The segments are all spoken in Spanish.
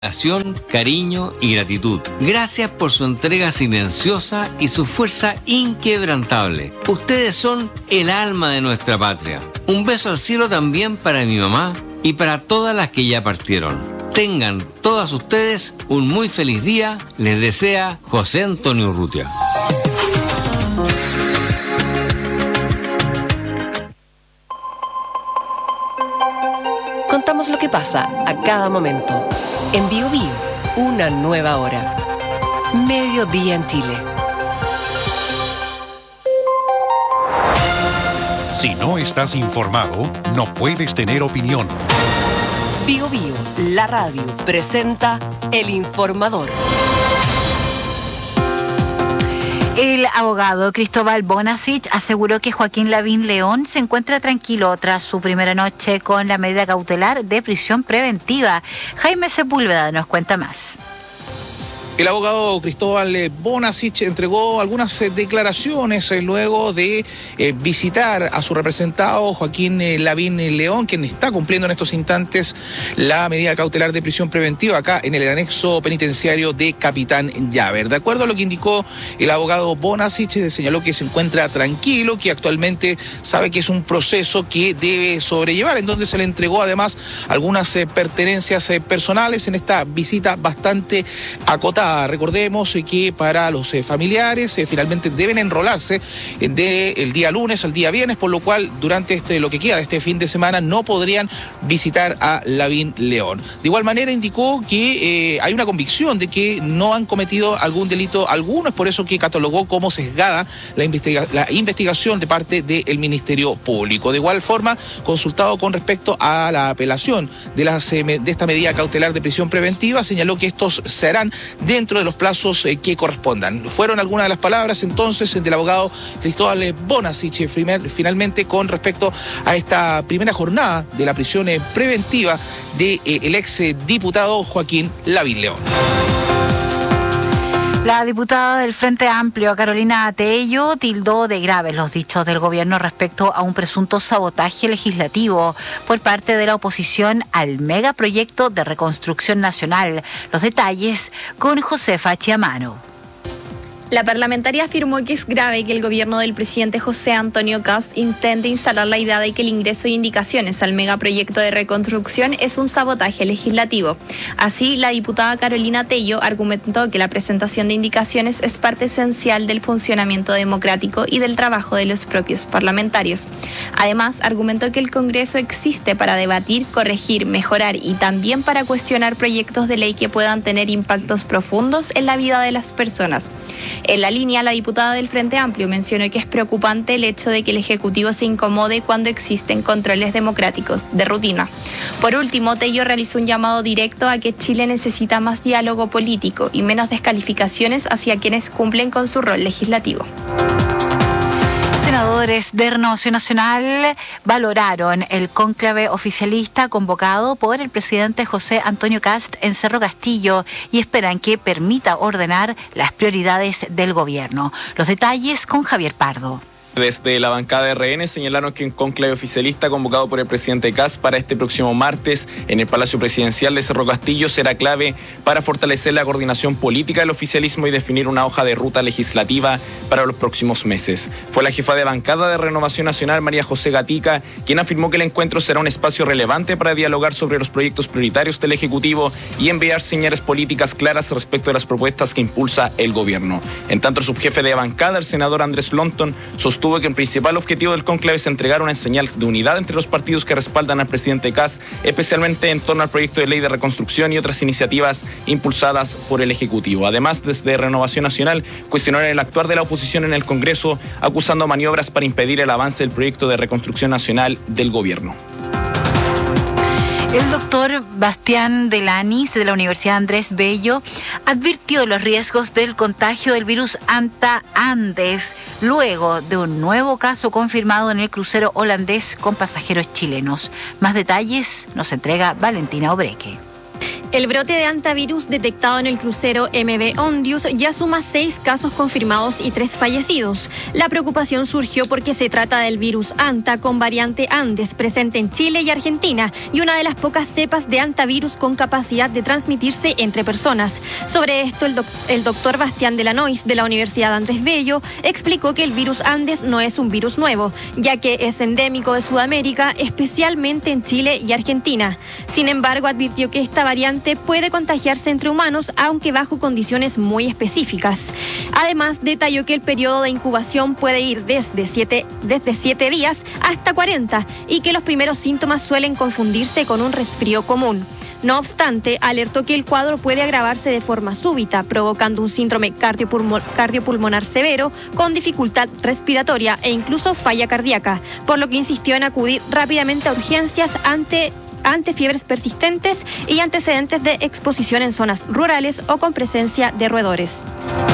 Admiración, cariño y gratitud. Gracias por su entrega silenciosa y su fuerza inquebrantable. Ustedes son el alma de nuestra patria. Un beso al cielo también para mi mamá y para todas las que ya partieron. Tengan todas ustedes un muy feliz día. Les desea José Antonio Urrutia. Contamos lo que pasa a cada momento. En Bio Bio, una nueva hora. Mediodía en Chile. Si no estás informado, no puedes tener opinión. Bio Bio, la radio, presenta El Informador. El abogado Cristóbal Bonasich aseguró que Joaquín Lavín León se encuentra tranquilo tras su primera noche con la medida cautelar de prisión preventiva. Jaime Sepúlveda nos cuenta más. El abogado Cristóbal Bonasich entregó algunas declaraciones luego de visitar a su representado Joaquín Lavín León, quien está cumpliendo en estos instantes la medida cautelar de prisión preventiva acá en el anexo penitenciario de Capitán Llaver. De acuerdo a lo que indicó el abogado Bonasich, señaló que se encuentra tranquilo, que actualmente sabe que es un proceso que debe sobrellevar, en donde se le entregó además algunas pertenencias personales en esta visita bastante acotada. Recordemos que para los familiares finalmente deben enrolarse del día lunes al día viernes, por lo cual durante lo que queda de este fin de semana no podrían visitar a Lavín León. De igual manera indicó que hay una convicción de que no han cometido algún delito alguno, es por eso que catalogó como sesgada la investigación de parte del Ministerio Público. De igual forma, consultado con respecto a la apelación de esta medida cautelar de prisión preventiva, señaló que estos serán dentro de los plazos que correspondan. Fueron algunas de las palabras entonces del abogado Cristóbal Bonasich finalmente con respecto a esta primera jornada de la prisión preventiva del ex diputado Joaquín Lavín León. La diputada del Frente Amplio, Carolina Tello, tildó de graves los dichos del gobierno respecto a un presunto sabotaje legislativo por parte de la oposición al megaproyecto de reconstrucción nacional. Los detalles con Josefa Chiamano. La parlamentaria afirmó que es grave que el gobierno del presidente José Antonio Kast intente instalar la idea de que el ingreso de indicaciones al megaproyecto de reconstrucción es un sabotaje legislativo. Así, la diputada Carolina Tello argumentó que la presentación de indicaciones es parte esencial del funcionamiento democrático y del trabajo de los propios parlamentarios. Además, argumentó que el Congreso existe para debatir, corregir, mejorar y también para cuestionar proyectos de ley que puedan tener impactos profundos en la vida de las personas. En la línea, la diputada del Frente Amplio mencionó que es preocupante el hecho de que el Ejecutivo se incomode cuando existen controles democráticos de rutina. Por último, Tello realizó un llamado directo a que Chile necesita más diálogo político y menos descalificaciones hacia quienes cumplen con su rol legislativo. Senadores de Renovación Nacional valoraron el cónclave oficialista convocado por el presidente José Antonio Kast en Cerro Castillo y esperan que permita ordenar las prioridades del gobierno. Los detalles con Javier Pardo. Desde la bancada de RN señalaron que un cónclave oficialista convocado por el presidente Kast para este próximo martes en el Palacio Presidencial de Cerro Castillo será clave para fortalecer la coordinación política del oficialismo y definir una hoja de ruta legislativa para los próximos meses. Fue la jefa de bancada de Renovación Nacional, María José Gatica, quien afirmó que el encuentro será un espacio relevante para dialogar sobre los proyectos prioritarios del Ejecutivo y enviar señales políticas claras respecto de las propuestas que impulsa el gobierno. En tanto, el subjefe de bancada, el senador Andrés Lonton, sostuvo que el principal objetivo del cónclave es entregar una señal de unidad entre los partidos que respaldan al presidente Kast, especialmente en torno al proyecto de ley de reconstrucción y otras iniciativas impulsadas por el Ejecutivo. Además, desde Renovación Nacional cuestionaron el actuar de la oposición en el Congreso, acusando maniobras para impedir el avance del proyecto de reconstrucción nacional del gobierno. El doctor Bastián Delanis de la Universidad Andrés Bello advirtió los riesgos del contagio del virus Anta Andes luego de un nuevo caso confirmado en el crucero holandés con pasajeros chilenos. Más detalles nos entrega Valentina Obreque. El brote de hantavirus detectado en el crucero MV Ondius ya suma 6 casos confirmados y 3 fallecidos. La preocupación surgió porque se trata del virus Hanta con variante Andes presente en Chile y Argentina y una de las pocas cepas de hantavirus con capacidad de transmitirse entre personas. Sobre esto, el doctor Bastián Delanois de la Universidad Andrés Bello explicó que el virus Andes no es un virus nuevo, ya que es endémico de Sudamérica, especialmente en Chile y Argentina. Sin embargo, advirtió que esta variante puede contagiarse entre humanos, aunque bajo condiciones muy específicas. Además, detalló que el periodo de incubación puede ir desde 7 días hasta 40 y que los primeros síntomas suelen confundirse con un resfrío común. No obstante, alertó que el cuadro puede agravarse de forma súbita, provocando un síndrome cardiopulmonar severo con dificultad respiratoria e incluso falla cardíaca, por lo que insistió en acudir rápidamente a urgencias ante fiebres persistentes y antecedentes de exposición en zonas rurales o con presencia de roedores.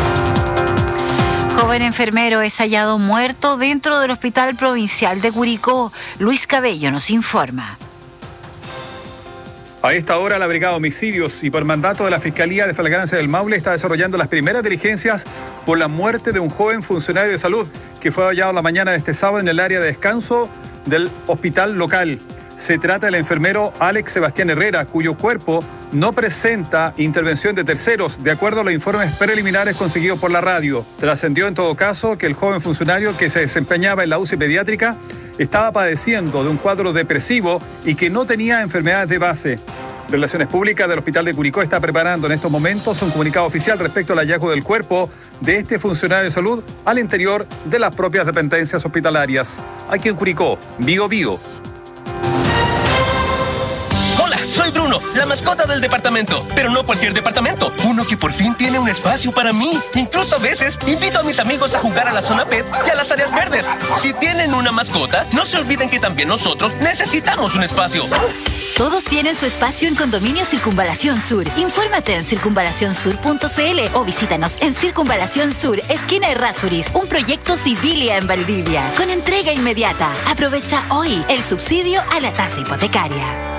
Joven enfermero es hallado muerto dentro del Hospital Provincial de Curicó. Luis Cabello nos informa. A esta hora, la Brigada de Homicidios y por mandato de la Fiscalía de Flagrancia del Maule está desarrollando las primeras diligencias por la muerte de un joven funcionario de salud que fue hallado la mañana de este sábado en el área de descanso del hospital local. Se trata del enfermero Alex Sebastián Herrera, cuyo cuerpo no presenta intervención de terceros, de acuerdo a los informes preliminares conseguidos por la radio. Trascendió en todo caso que el joven funcionario que se desempeñaba en la UCI pediátrica estaba padeciendo de un cuadro depresivo y que no tenía enfermedades de base. Relaciones Públicas del Hospital de Curicó está preparando en estos momentos un comunicado oficial respecto al hallazgo del cuerpo de este funcionario de salud al interior de las propias dependencias hospitalarias. Aquí en Curicó, Bío Bío. Soy Bruno, la mascota del departamento, pero no cualquier departamento, uno que por fin tiene un espacio para mí. Incluso a veces invito a mis amigos a jugar a la zona pet y a las áreas verdes. Si tienen una mascota, no se olviden que también nosotros necesitamos un espacio. Todos tienen su espacio en Condominio Circunvalación Sur. Infórmate en circunvalacionsur.cl o visítanos en Circunvalación Sur, esquina Errázuriz, un proyecto Civilia en Valdivia, con entrega inmediata. Aprovecha hoy el subsidio a la tasa hipotecaria.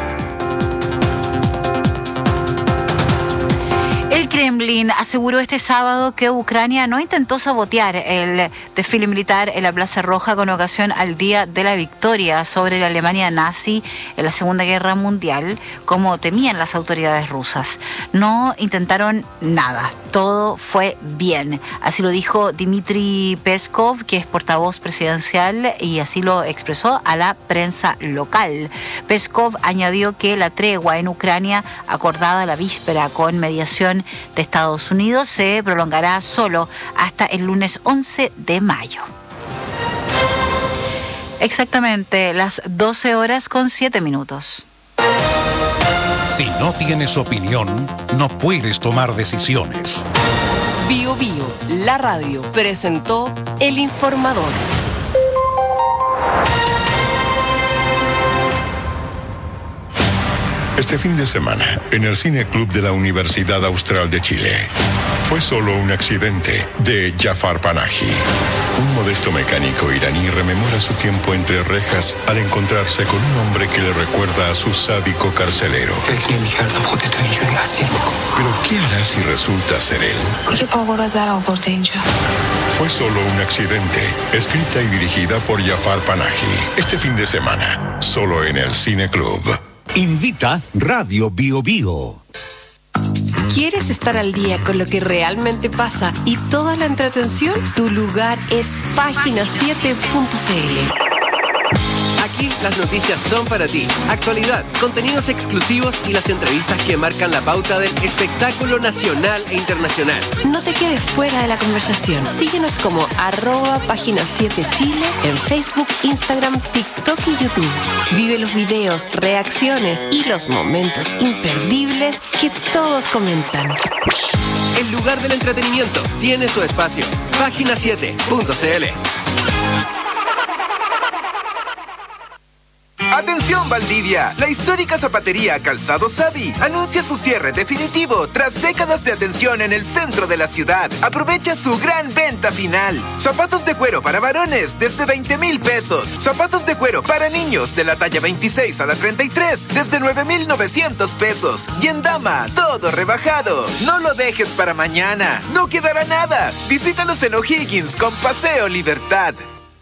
El Kremlin aseguró este sábado que Ucrania no intentó sabotear el desfile militar en la Plaza Roja con ocasión al Día de la Victoria sobre la Alemania nazi en la Segunda Guerra Mundial, como temían las autoridades rusas. No intentaron nada, todo fue bien. Así lo dijo Dmitry Peskov, que es portavoz presidencial, y así lo expresó a la prensa local. Peskov añadió que la tregua en Ucrania, acordada la víspera con mediación de Estados Unidos, se prolongará solo hasta el lunes 11 de mayo. Exactamente las 12:07. Si no tienes opinión, no puedes tomar decisiones. Bío Bío, la radio, presentó El Informador. Este fin de semana, en el Cine Club de la Universidad Austral de Chile, fue solo un accidente de Jafar Panahi. Un modesto mecánico iraní rememora su tiempo entre rejas al encontrarse con un hombre que le recuerda a su sádico carcelero. Pero ¿qué hará si resulta ser él? Fue solo un accidente, escrita y dirigida por Jafar Panahi. Este fin de semana, solo en el Cine Club. Invita Radio Bío Bío. ¿Quieres estar al día con lo que realmente pasa y toda la entretención? Tu lugar es Página7.cl. Aquí las noticias son para ti. Actualidad, contenidos exclusivos y las entrevistas que marcan la pauta del espectáculo nacional e internacional. No te quedes fuera de la conversación. Síguenos como @Página7Chile en Facebook, Instagram, TikTok y YouTube. Vive los videos, reacciones y los momentos imperdibles que todos comentan. El lugar del entretenimiento tiene su espacio. Página7.cl. Atención Valdivia, la histórica zapatería Calzado Savi anuncia su cierre definitivo tras décadas de atención en el centro de la ciudad. Aprovecha su gran venta final. Zapatos de cuero para varones desde 20,000 pesos. Zapatos de cuero para niños de la talla 26 a la 33 desde 9,900 pesos. Y en dama, todo rebajado. No lo dejes para mañana, no quedará nada. Visítalos en O'Higgins con Paseo Libertad.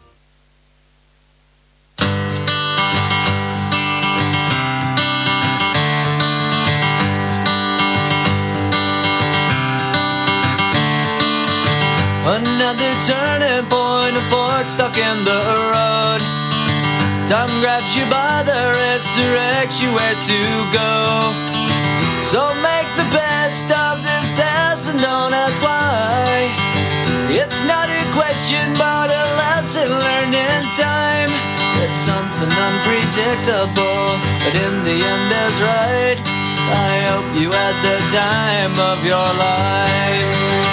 Another turning point, a fork stuck in the road. Time grabs you by the wrist, directs you where to go. So make the best of this test and don't ask why. It's not a question but a lesson learned in time. It's something unpredictable, but in the end is right. I hope you had the time of your life.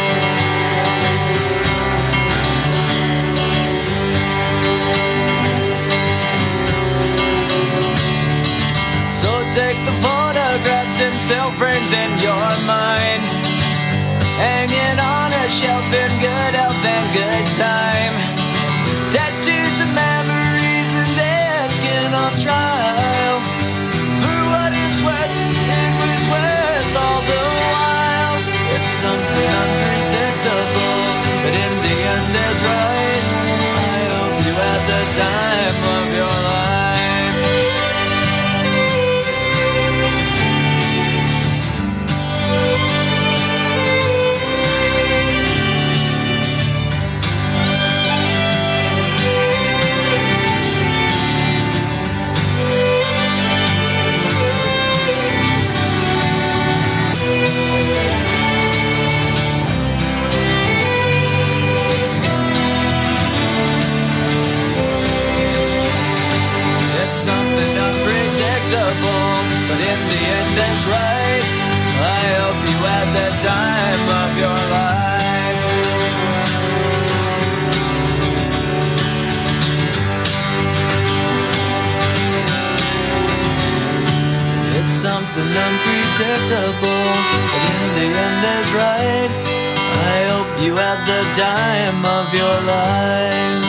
So take the photographs and still frames in your mind, hanging on a shelf in good health and good time. Tattoos of memories and dead skin on trial. For what it's worth, it was worth all the while. It's something unpredictable, but in the end is right. I hope you had the time of your life. But in the end it's right. I hope you had the time of your life. It's something unpredictable, but in the end is right. I hope you had the time of your life.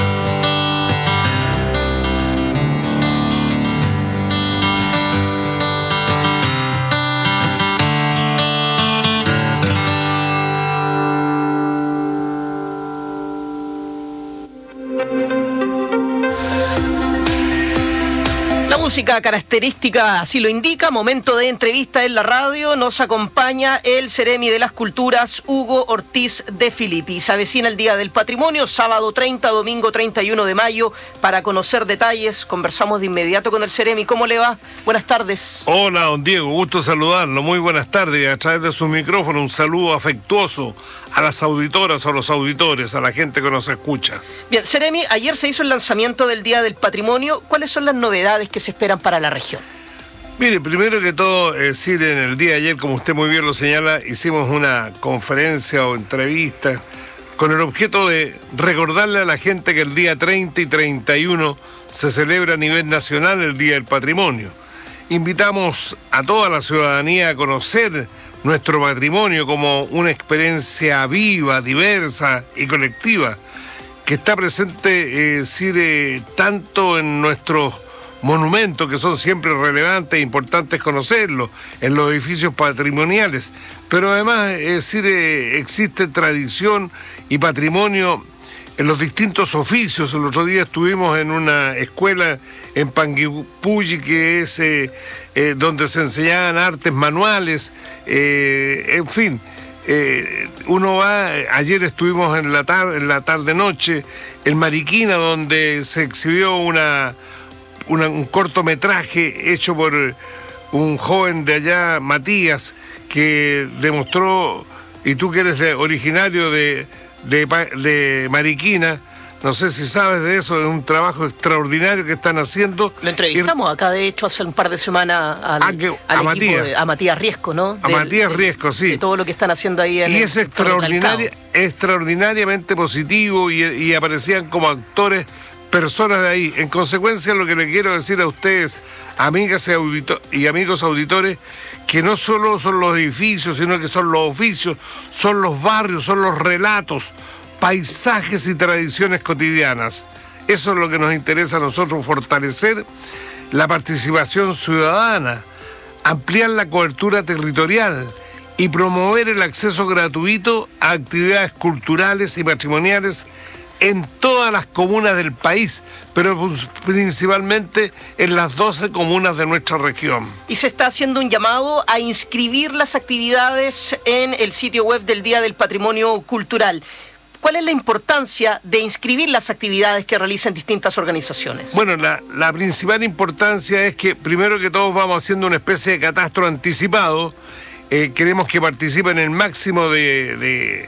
Música característica así lo indica, momento de entrevista en la radio, nos acompaña el Ceremi de las Culturas, Hugo Ortiz de Filippi. Se avecina el Día del Patrimonio, sábado 30, domingo 31 de mayo, para conocer detalles, conversamos de inmediato con el Ceremi. ¿Cómo le va? Buenas tardes. Hola, don Diego, gusto saludarlo, muy buenas tardes, a través de su micrófono un saludo afectuoso a las auditoras, a los auditores, a la gente que nos escucha. Bien, Ceremi, ayer se hizo el lanzamiento del Día del Patrimonio. ¿Cuáles son las novedades que se esperan para la región? Mire, primero que todo, decir, en el día de ayer, como usted muy bien lo señala, hicimos una conferencia o entrevista con el objeto de recordarle a la gente que el día 30 y 31 se celebra a nivel nacional el Día del Patrimonio. Invitamos a toda la ciudadanía a conocer nuestro patrimonio como una experiencia viva, diversa y colectiva, que está presente, tanto en nuestros monumentos, que son siempre relevantes e importantes conocerlos, en los edificios patrimoniales, pero además, existe tradición y patrimonio en los distintos oficios. El otro día estuvimos en una escuela en Panguipulli, que es donde se enseñaban artes manuales, en fin. Uno va, ayer estuvimos en la tarde-noche en Mariquina, donde se exhibió un cortometraje hecho por un joven de allá, Matías, que demostró, y tú que eres originario de Mariquina, no sé si sabes de eso, es un trabajo extraordinario que están haciendo. Lo entrevistamos acá, de hecho, hace un par de semanas a Matías Riesco, ¿no? Matías Riesco, sí. De todo lo que están haciendo ahí en y es extraordinariamente positivo, y aparecían como actores personas de ahí. En consecuencia, lo que le quiero decir a ustedes, amigas y amigos auditores, que no solo son los edificios, sino que son los oficios, son los barrios, son los relatos, paisajes y tradiciones cotidianas. Eso es lo que nos interesa a nosotros, fortalecer la participación ciudadana, ampliar la cobertura territorial y promover el acceso gratuito a actividades culturales y patrimoniales en todas las comunas del país, pero principalmente en las 12 comunas de nuestra región. Y se está haciendo un llamado a inscribir las actividades en el sitio web del Día del Patrimonio Cultural. ¿Cuál es la importancia de inscribir las actividades que realizan distintas organizaciones? Bueno, la principal importancia es que primero que todos vamos haciendo una especie de catastro anticipado. Queremos que participen el máximo de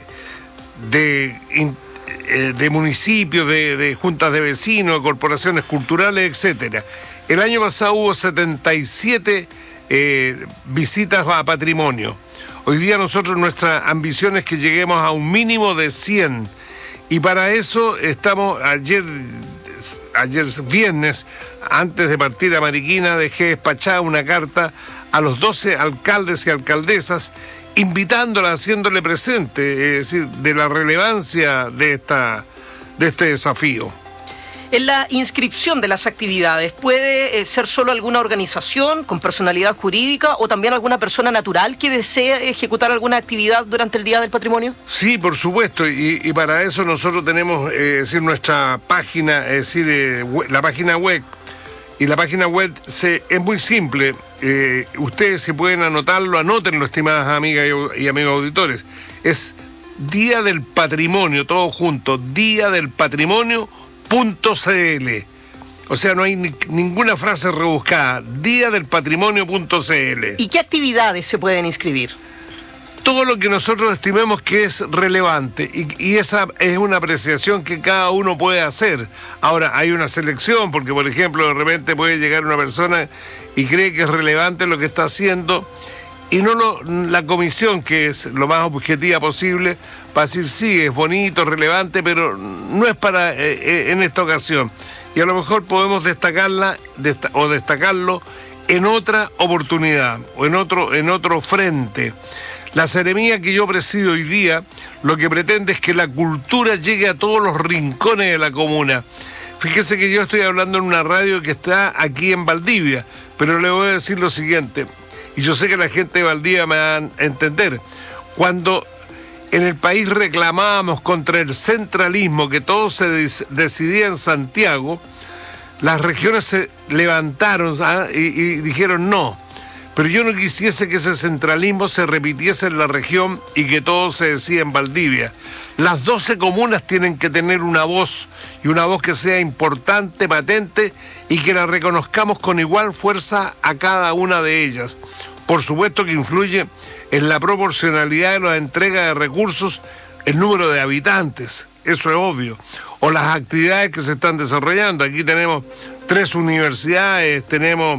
municipios, de juntas de vecinos, de corporaciones culturales, etcétera. El año pasado hubo 77 visitas a patrimonio. Hoy día nosotros nuestra ambición es que lleguemos a un mínimo de 100. Y para eso estamos, ayer viernes, antes de partir a Mariquina, dejé despachada una carta a los 12 alcaldes y alcaldesas, invitándola, haciéndole presente, es decir, de la relevancia de este desafío. En la inscripción de las actividades, ¿puede ser solo alguna organización con personalidad jurídica o también alguna persona natural que desee ejecutar alguna actividad durante el Día del Patrimonio? Sí, por supuesto, y para eso nosotros tenemos nuestra página, la página web. Y la página web es muy simple. Ustedes se pueden anotarlo, anótenlo, estimadas amigas y amigos auditores. Es Día del Patrimonio, todo junto, diadelpatrimonio.cl. O sea, no hay ninguna frase rebuscada, diadelpatrimonio.cl. ¿Y qué actividades se pueden inscribir? Todo lo que nosotros estimemos que es relevante y esa es una apreciación que cada uno puede hacer. Ahora, hay una selección, porque por ejemplo, de repente puede llegar una persona y cree que es relevante lo que está haciendo y la comisión, que es lo más objetiva posible, va a decir sí, es bonito, es relevante, pero no es para en esta ocasión. Y a lo mejor podemos destacarlo en otra oportunidad o en otro frente. La seremía que yo presido hoy día lo que pretende es que la cultura llegue a todos los rincones de la comuna. Fíjese que yo estoy hablando en una radio que está aquí en Valdivia, pero le voy a decir lo siguiente, y yo sé que la gente de Valdivia me va a entender. Cuando en el país reclamábamos contra el centralismo, que todo se decidía en Santiago, las regiones se levantaron y dijeron no. Pero yo no quisiese que ese centralismo se repitiese en la región y que todo se decía en Valdivia. Las 12 comunas tienen que tener una voz, y una voz que sea importante, patente, y que la reconozcamos con igual fuerza a cada una de ellas. Por supuesto que influye en la proporcionalidad de la entrega de recursos el número de habitantes, eso es obvio, o las actividades que se están desarrollando. Aquí tenemos 3 universidades, tenemos,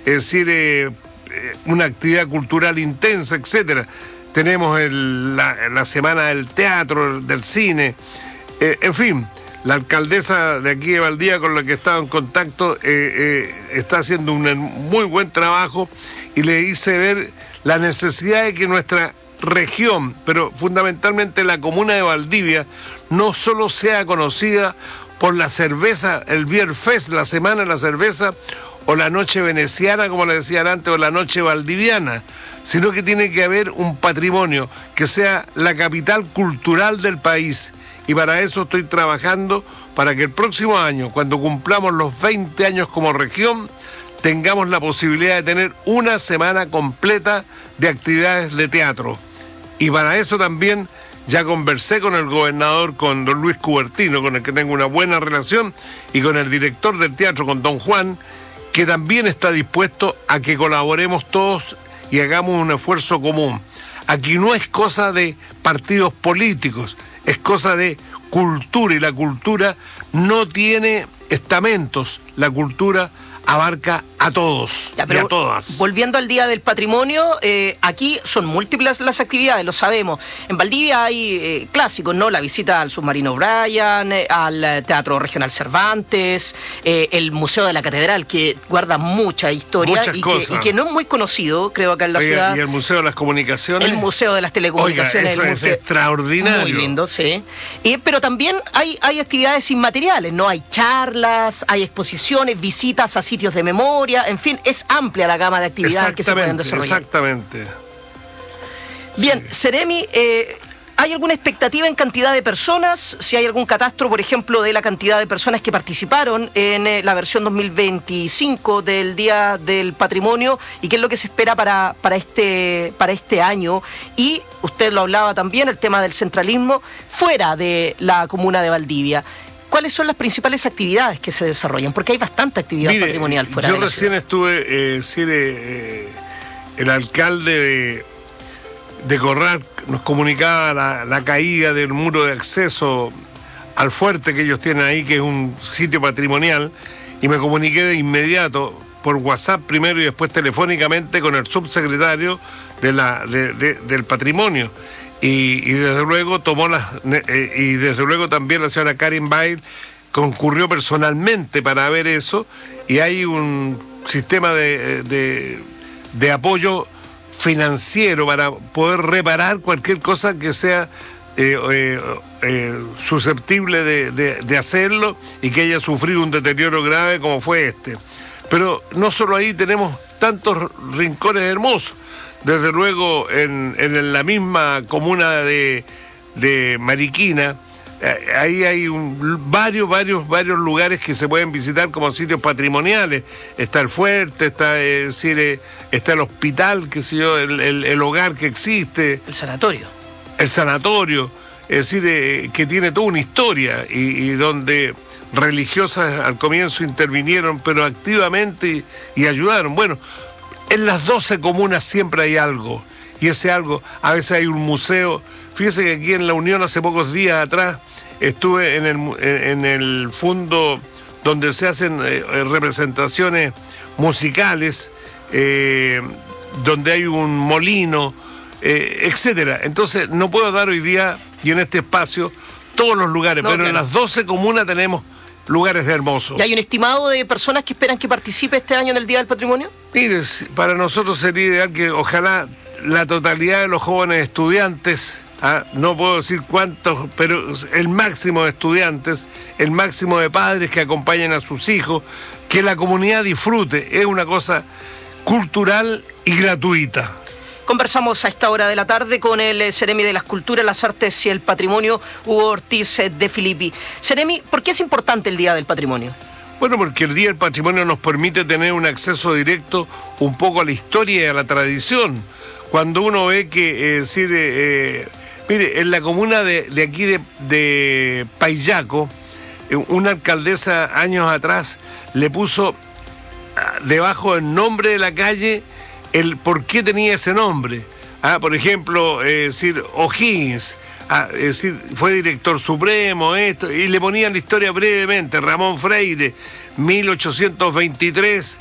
una actividad cultural intensa, etcétera. Tenemos la semana del teatro, del cine, en fin. La alcaldesa de aquí de Valdivia, con la que he estado en contacto, está haciendo un muy buen trabajo y le hice ver la necesidad de que nuestra región, pero fundamentalmente la comuna de Valdivia, no solo sea conocida por la cerveza, el Beer Fest, la semana de la cerveza, o la noche veneciana, como le decían antes, o la noche valdiviana, sino que tiene que haber un patrimonio que sea la capital cultural del país. Y para eso estoy trabajando para que el próximo año, cuando cumplamos los 20 años como región, tengamos la posibilidad de tener una semana completa de actividades de teatro. Y para eso también ya conversé con el gobernador, con don Luis Cubertino, con el que tengo una buena relación, y con el director del teatro, con don Juan, que también está dispuesto a que colaboremos todos y hagamos un esfuerzo común. Aquí no es cosa de partidos políticos, es cosa de cultura, y la cultura no tiene estamentos, la cultura abarca a todos y a todas. Volviendo al Día del Patrimonio, aquí son múltiples las actividades, lo sabemos. En Valdivia hay clásicos, ¿no? La visita al Submarino Bryan, al Teatro Regional Cervantes, el Museo de la Catedral, que guarda mucha historia y que no es muy conocido, creo, acá en la ciudad. Y el Museo de las Comunicaciones. El Museo de las Telecomunicaciones. Oiga, eso es extraordinario. Muy lindo, sí. Pero también hay actividades inmateriales, ¿no? Hay charlas, hay exposiciones, visitas a sitios de memoria, en fin, es amplia la gama de actividades que se pueden desarrollar. Exactamente. Bien, sí. Seremi, ¿hay alguna expectativa en cantidad de personas? Si hay algún catastro, por ejemplo, de la cantidad de personas que participaron en la versión 2025 del Día del Patrimonio, y qué es lo que se espera para este año. Y usted lo hablaba también, el tema del centralismo fuera de la comuna de Valdivia. ¿Cuáles son las principales actividades que se desarrollan? Porque hay bastante actividad patrimonial fuera de la ciudad. Yo recién estuve, el alcalde de Corral nos comunicaba la caída del muro de acceso al fuerte que ellos tienen ahí, que es un sitio patrimonial, y me comuniqué de inmediato por WhatsApp primero y después telefónicamente con el subsecretario del patrimonio. Y desde luego y desde luego también la señora Karin Bail concurrió personalmente para ver eso, y hay un sistema de apoyo financiero para poder reparar cualquier cosa que sea susceptible de hacerlo y que haya sufrido un deterioro grave como fue este. Pero no solo ahí, tenemos tantos rincones hermosos. Desde luego en la misma comuna de Mariquina, ahí hay varios lugares que se pueden visitar como sitios patrimoniales. Está el fuerte, está el hospital, qué sé yo, el hogar que existe. El sanatorio. El sanatorio, es decir, que tiene toda una historia y donde religiosas al comienzo intervinieron, pero activamente y ayudaron. Bueno, en las 12 comunas siempre hay algo, y ese algo, a veces hay un museo. Fíjese que aquí en La Unión hace pocos días atrás estuve en el fondo donde se hacen representaciones musicales, donde hay un molino, etcétera. Entonces no puedo dar hoy día y en este espacio todos los lugares, pero claro, en las 12 comunas tenemos lugares hermosos. ¿Y hay un estimado de personas que esperan que participe este año en el Día del Patrimonio? Mire, para nosotros sería ideal que ojalá la totalidad de los jóvenes estudiantes, no puedo decir cuántos, pero el máximo de estudiantes, el máximo de padres que acompañen a sus hijos, que la comunidad disfrute, es una cosa cultural y gratuita. Conversamos a esta hora de la tarde con el Seremi de las Culturas, las Artes y el Patrimonio, Hugo Ortiz de Filippi. Seremi, ¿por qué es importante el Día del Patrimonio? Bueno, porque el Día del Patrimonio nos permite tener un acceso directo un poco a la historia y a la tradición. Cuando uno ve que, mire, en la comuna de aquí de Paillaco, una alcaldesa años atrás le puso debajo del nombre de la calle el por qué tenía ese nombre. Por ejemplo, O'Higgins, fue director supremo, y le ponían la historia brevemente. Ramón Freire, 1823,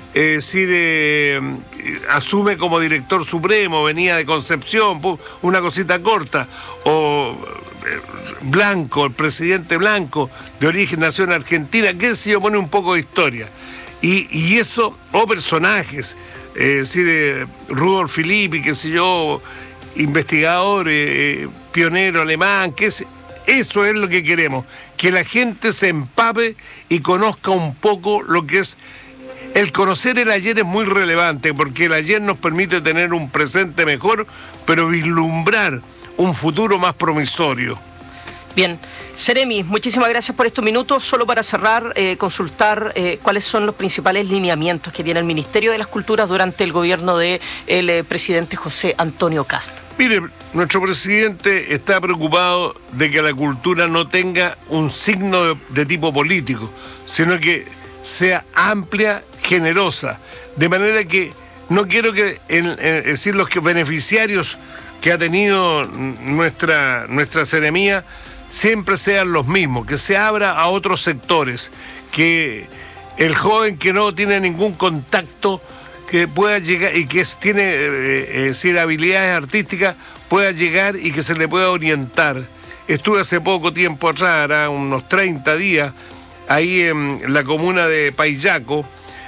asume como director supremo, venía de Concepción, una cosita corta. O Blanco, el presidente Blanco, de origen nació en Argentina, qué sé yo, pone un poco de historia. Y eso, o personajes, Rudolf Filippi, qué sé yo, investigador, pionero alemán, eso es lo que queremos, que la gente se empape y conozca un poco lo que es. El conocer el ayer es muy relevante, porque el ayer nos permite tener un presente mejor, pero vislumbrar un futuro más promisorio. Bien, Seremi, muchísimas gracias por estos minutos. Solo para cerrar, consultar cuáles son los principales lineamientos que tiene el Ministerio de las Culturas durante el gobierno del presidente José Antonio Kast. Mire, nuestro presidente está preocupado de que la cultura no tenga un signo de tipo político, sino que sea amplia, generosa, de manera que no quiero que los beneficiarios que ha tenido nuestra seremía siempre sean los mismos, que se abra a otros sectores, que el joven que no tiene ningún contacto, que pueda llegar y que tiene habilidades artísticas, pueda llegar y que se le pueda orientar. Estuve hace poco tiempo atrás, unos 30 días, ahí en la comuna de Paillaco,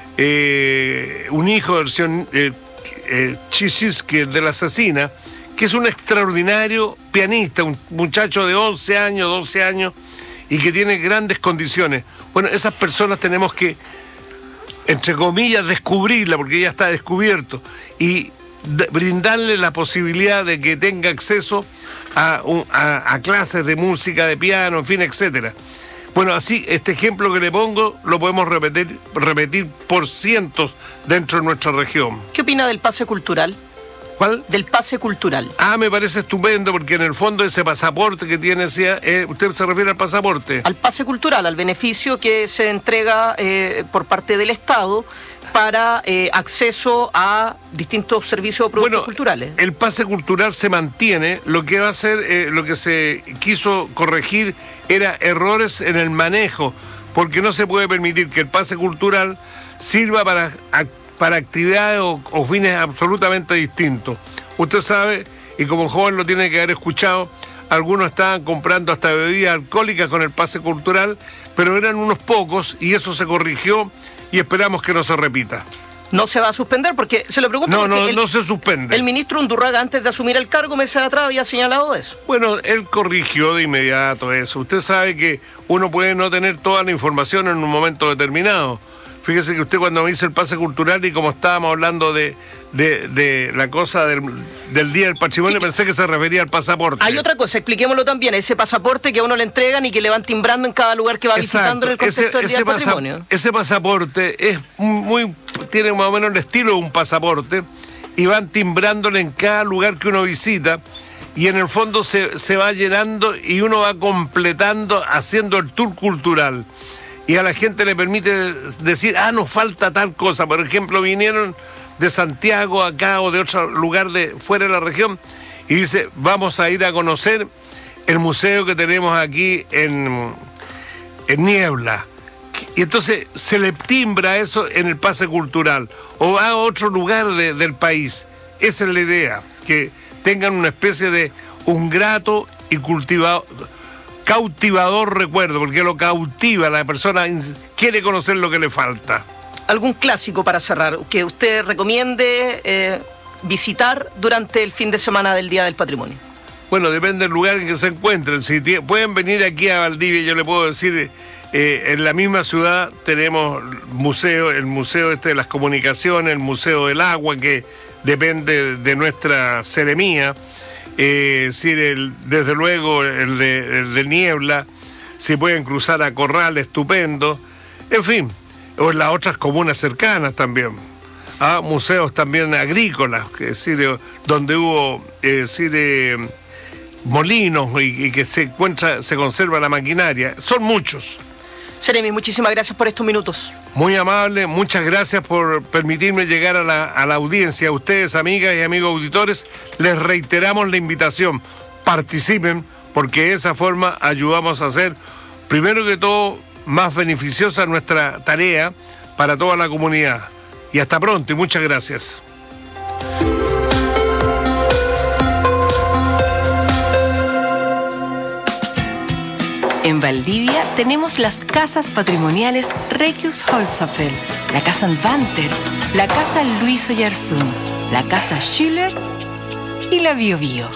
un hijo de Chisiski, de la asesina, que es un extraordinario pianista, un muchacho de 11 años, 12 años, y que tiene grandes condiciones. Bueno, esas personas tenemos que, entre comillas, descubrirla, porque ya está descubierto, y brindarle la posibilidad de que tenga acceso a clases de música, de piano, en fin, etcétera. Bueno, así, este ejemplo que le pongo lo podemos repetir por cientos dentro de nuestra región. ¿Qué opina del pase cultural? ¿Cuál? Del pase cultural. Me parece estupendo, porque en el fondo ese pasaporte que tiene, ¿usted se refiere al pasaporte? Al pase cultural, al beneficio que se entrega por parte del Estado para acceso a distintos servicios o productos culturales. El pase cultural se mantiene. Lo que va a ser, lo que se quiso corregir era errores en el manejo, porque no se puede permitir que el pase cultural sirva para actividades o fines absolutamente distintos. Usted sabe, y como joven lo tiene que haber escuchado, algunos estaban comprando hasta bebidas alcohólicas con el pase cultural, pero eran unos pocos, y eso se corrigió, y esperamos que no se repita. No se va a suspender, porque se lo pregunto. No se suspende. El ministro Undurraga, antes de asumir el cargo, meses atrás, había señalado eso. Bueno, él corrigió de inmediato eso. Usted sabe que uno puede no tener toda la información en un momento determinado. Fíjese que usted, cuando me dice el pase cultural, y como estábamos hablando de la cosa del Día del Patrimonio, pensé que se refería al pasaporte. Hay otra cosa, expliquémoslo también, ese pasaporte que a uno le entregan y que le van timbrando en cada lugar que va visitando en el contexto del Día del Patrimonio. Ese pasaporte tiene más o menos el estilo de un pasaporte, y van timbrándole en cada lugar que uno visita, y en el fondo se va llenando y uno va completando, haciendo el tour cultural. Y a la gente le permite decir, nos falta tal cosa. Por ejemplo, vinieron de Santiago acá o de otro lugar de fuera de la región, y dice, vamos a ir a conocer el museo que tenemos aquí en Niebla. Y entonces se le timbra eso en el pase cultural, o va a otro lugar del país. Esa es la idea, que tengan una especie de un grato y cautivador recuerdo, porque lo cautiva, la persona quiere conocer lo que le falta. ¿Algún clásico para cerrar que usted recomiende visitar durante el fin de semana del Día del Patrimonio? Bueno, depende del lugar en que se encuentren. Si pueden venir aquí a Valdivia, yo le puedo decir, en la misma ciudad tenemos el museo de las comunicaciones, el museo del agua, que depende de nuestra seremía. Desde luego el de Niebla, si pueden cruzar a Corral, estupendo, en fin, o en las otras comunas cercanas también, museos también agrícolas, es decir, donde hubo molinos y que se conserva la maquinaria, son muchos. Seremi, muchísimas gracias por estos minutos. Muy amable, muchas gracias por permitirme llegar a la audiencia. A ustedes, amigas y amigos auditores, les reiteramos la invitación. Participen, porque de esa forma ayudamos a hacer, primero que todo, más beneficiosa nuestra tarea para toda la comunidad. Y hasta pronto, y muchas gracias. En Valdivia tenemos las casas patrimoniales Regius Holzapfel, la casa Vanter, la casa Luis Oyarzún, la casa Schüller y la Bio Bio.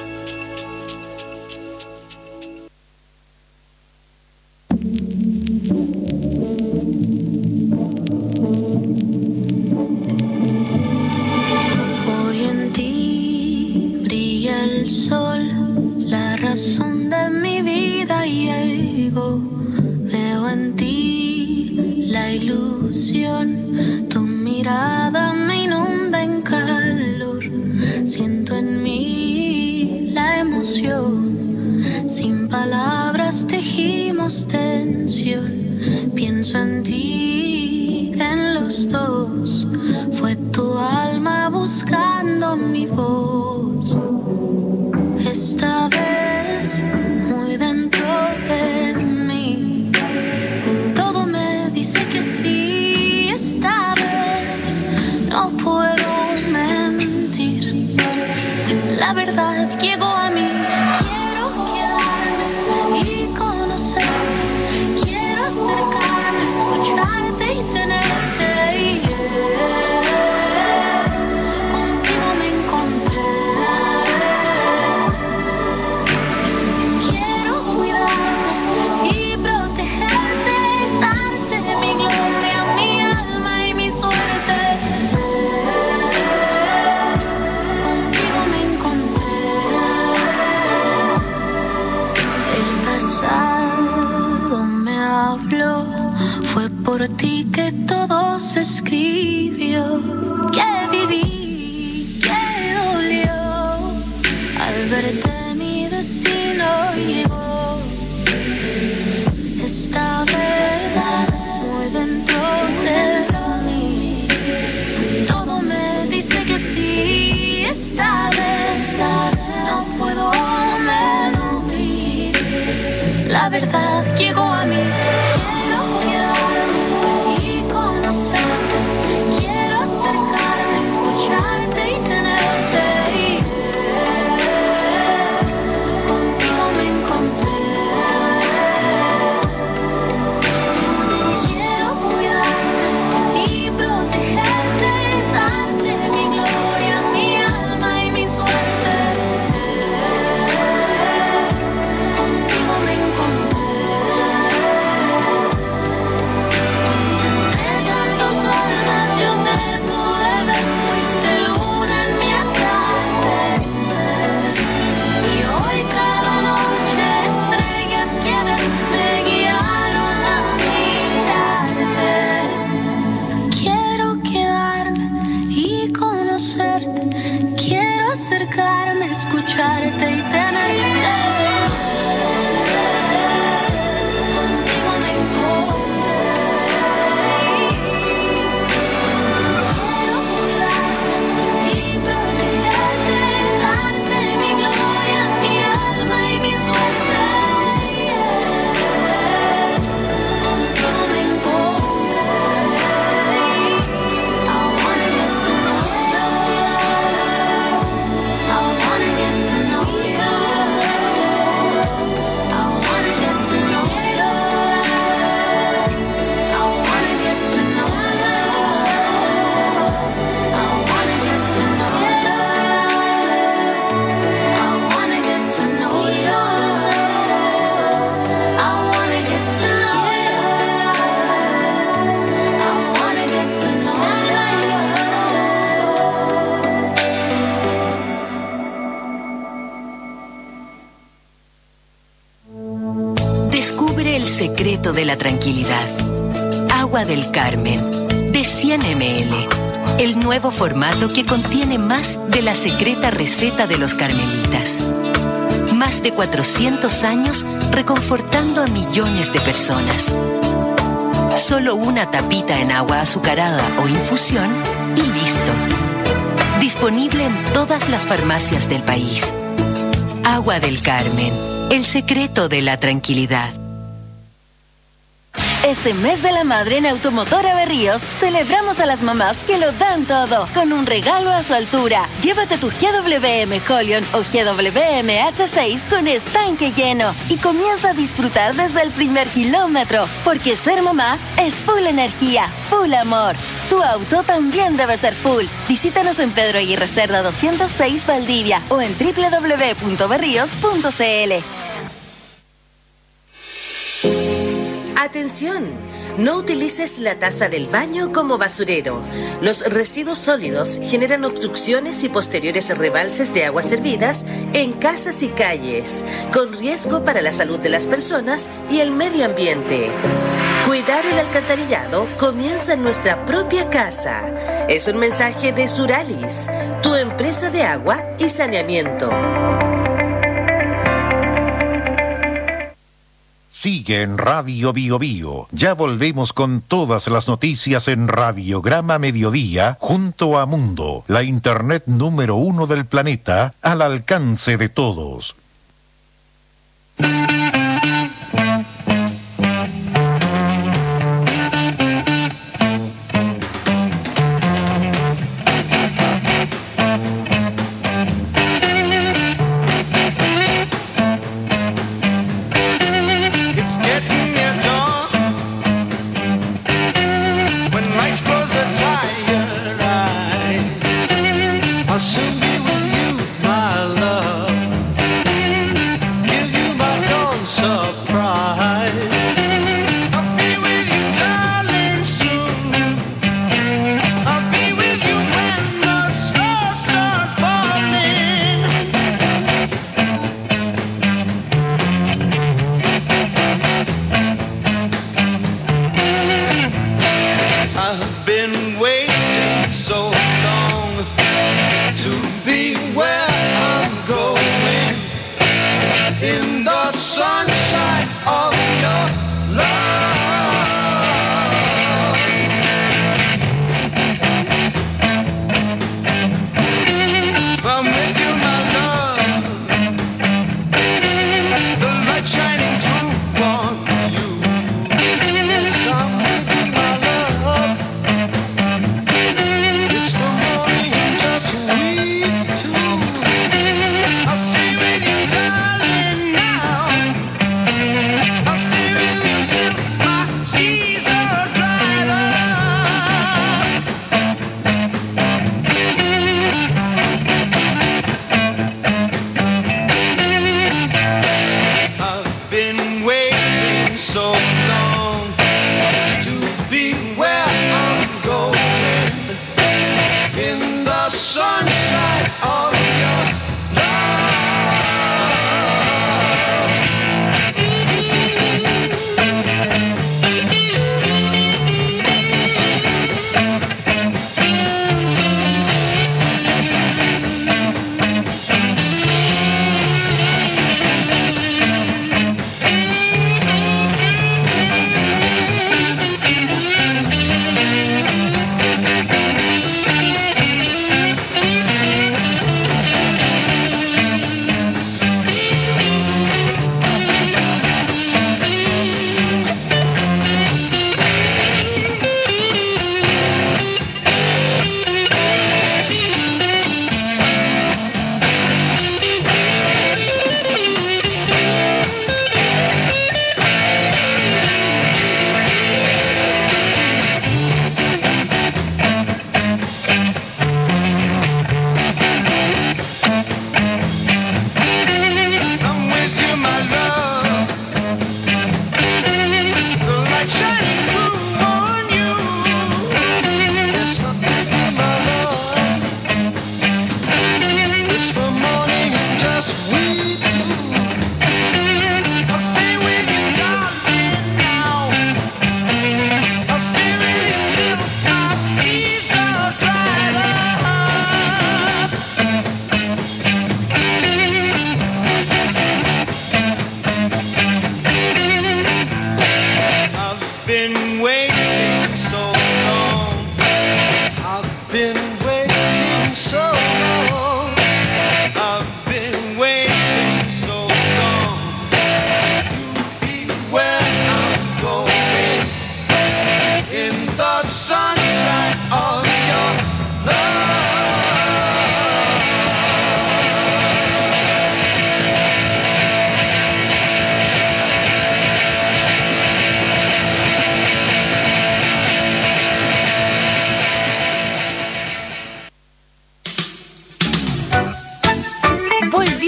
Hoy en ti brilla el sol, la razón de mi vida llegó. Veo en ti la ilusión, tu mirada me inunda en calor. Siento en mí la emoción, sin palabras tejimos tensión. Pienso en ti, en los dos, fue tu alma buscando mi voz. Esta vez, muy dentro de mí, todo me dice que sí. verdad llegó a mí. Quiero quedarme y conocerte. Quiero acercarme, escucharte y tenerte. Contigo me encontré. Quiero cuidarte y protegerte, darte mi gloria, mi alma y mi suerte. Contigo me encontré. El pasado me habló, fue por ti que todo se escribió, que viví, que dolió. Al verte mi destino llegó. Esta vez muy dentro de mí, todo me dice que sí. Esta vez no puedo mentir, la verdad llegó a mí. Quiero quedarme y conocerte. Quiero acercarme, escucharte y tenerte. Contigo me encontré. Quiero cuidarte y protegerte, darte mi gloria, mi alma y mi suerte. Contigo me encontré. Entre tantos almas yo te pude ver, fuiste luna en mi atardecer. Y hoy cada noche estrellas que ves me guiaron a mirarte. Quiero quedarme y conocerte. Quiero acercarme, escucharte y tenerte. Contigo me encontré. Quiero cuidarte y protegerte, darte mi gloria, mi alma y mi suerte. Contigo me encontré. I wanna get to know you. I wanna get to know you. I wanna get to know you. I wanna get to know you. I wanna get to know you. I wanna get to know you. I wanna get to know you. I wanna get to know you. Descubre el secreto de la tranquilidad. Agua del Carmen, de 100 ml. El nuevo formato que contiene más de la secreta receta de los carmelitas. Más de 400 años reconfortando a millones de personas. Solo una tapita en agua azucarada o infusión y listo. Disponible en todas las farmacias del país. Agua del Carmen, el secreto de la tranquilidad. Este mes de la madre en Automotora Berríos celebramos a las mamás que lo dan todo con un regalo a su altura. Llévate tu GWM Colion o GWM H6 con estanque lleno y comienza a disfrutar desde el primer kilómetro, porque ser mamá es full energía, full amor. Tu auto también debe ser full. Visítanos en Pedro Aguirre Cerda 206 Valdivia o en www.berrios.cl. Atención, no utilices la taza del baño como basurero. Los residuos sólidos generan obstrucciones y posteriores rebalses de aguas servidas en casas y calles, con riesgo para la salud de las personas y el medio ambiente. Cuidar el alcantarillado comienza en nuestra propia casa. Es un mensaje de Suralis, tu empresa de agua y saneamiento. Sigue en Radio Bio Bio. Ya volvemos con todas las noticias en Radiograma Mediodía junto a Mundo, la internet número 1 del planeta, al alcance de todos.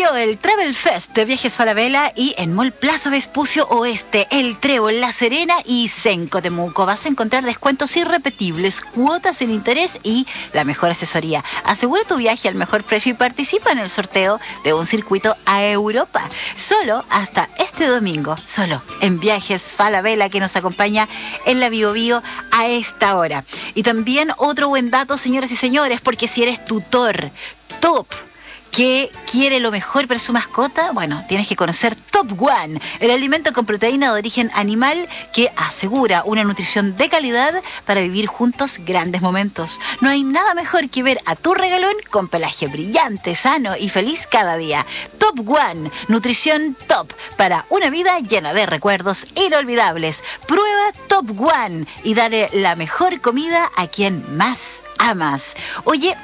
Volvió el Travel Fest de Viajes Falabella y en Mall Plaza Vespucio Oeste, El Trébol, La Serena y Senco Temuco. Vas a encontrar descuentos irrepetibles, cuotas sin interés y la mejor asesoría. Asegura tu viaje al mejor precio y participa en el sorteo de un circuito a Europa. Solo hasta este domingo, solo en Viajes Falabella, que nos acompaña en la Bio Bio a esta hora. Y también otro buen dato, señoras y señores, porque si eres tutor top que quiere lo mejor para su mascota, bueno, tienes que conocer Top One, el alimento con proteína de origen animal que asegura una nutrición de calidad para vivir juntos grandes momentos. No hay nada mejor que ver a tu regalón con pelaje brillante, sano y feliz cada día. Top One, nutrición top para una vida llena de recuerdos inolvidables. Prueba Top One y dale la mejor comida a quien más amas. Oye,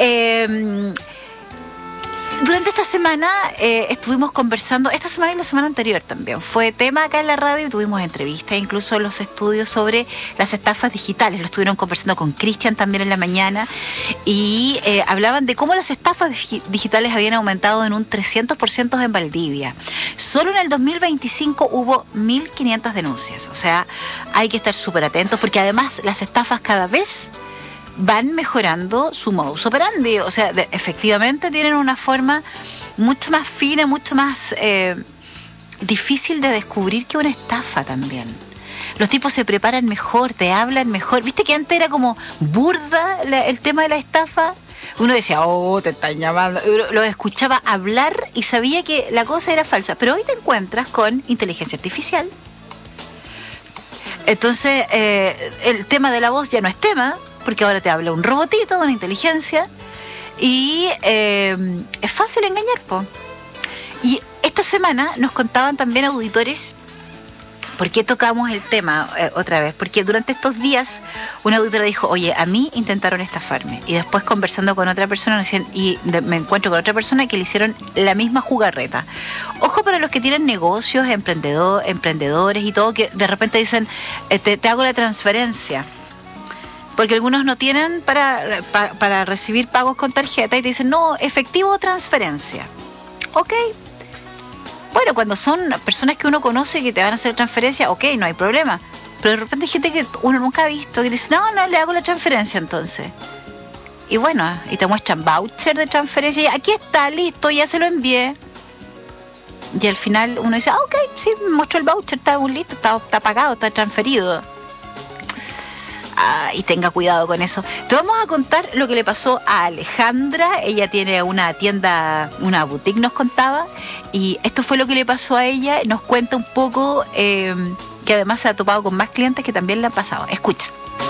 durante esta semana estuvimos conversando, esta semana y la semana anterior también, fue tema acá en la radio y tuvimos entrevistas, incluso en los estudios sobre las estafas digitales. Lo estuvieron conversando con Cristian también en la mañana y hablaban de cómo las estafas digitales habían aumentado en un 300% en Valdivia. Solo en el 2025 hubo 1.500 denuncias, o sea, hay que estar súper atentos porque además las estafas cada vez van mejorando su modus operandi, o sea, efectivamente tienen una forma mucho más fina, mucho más difícil de descubrir que una estafa también. Los tipos se preparan mejor, te hablan mejor. ¿Viste que antes era como burda el tema de la estafa? Uno decía, oh, te están llamando. Lo escuchaba hablar y sabía que la cosa era falsa. Pero hoy te encuentras con inteligencia artificial. Entonces, el tema de la voz ya no es tema, porque ahora te habla un robotito, una inteligencia, y es fácil engañar, po. Y esta semana nos contaban también auditores, ¿por qué tocamos el tema otra vez? Porque durante estos días una auditora dijo, oye, a mí intentaron estafarme. Y después conversando con otra persona, me encuentro con otra persona que le hicieron la misma jugarreta. Ojo para los que tienen negocios, emprendedores y todo, que de repente dicen, te hago la transferencia. Porque algunos no tienen para recibir pagos con tarjeta y te dicen, no, efectivo o transferencia. Ok. Bueno, cuando son personas que uno conoce y que te van a hacer transferencia, ok, no hay problema. Pero de repente hay gente que uno nunca ha visto que dice, no, le hago la transferencia entonces. Y bueno, y te muestran voucher de transferencia y aquí está, listo, ya se lo envié. Y al final uno dice, ok, sí, me mostró el voucher, está listo, está pagado, está transferido. Y tenga cuidado con eso. Te vamos a contar lo que le pasó a Alejandra. Ella tiene una tienda, una boutique nos contaba, y esto fue lo que le pasó a ella. Nos cuenta un poco que además se ha topado con más clientes que también le han pasado. Escucha.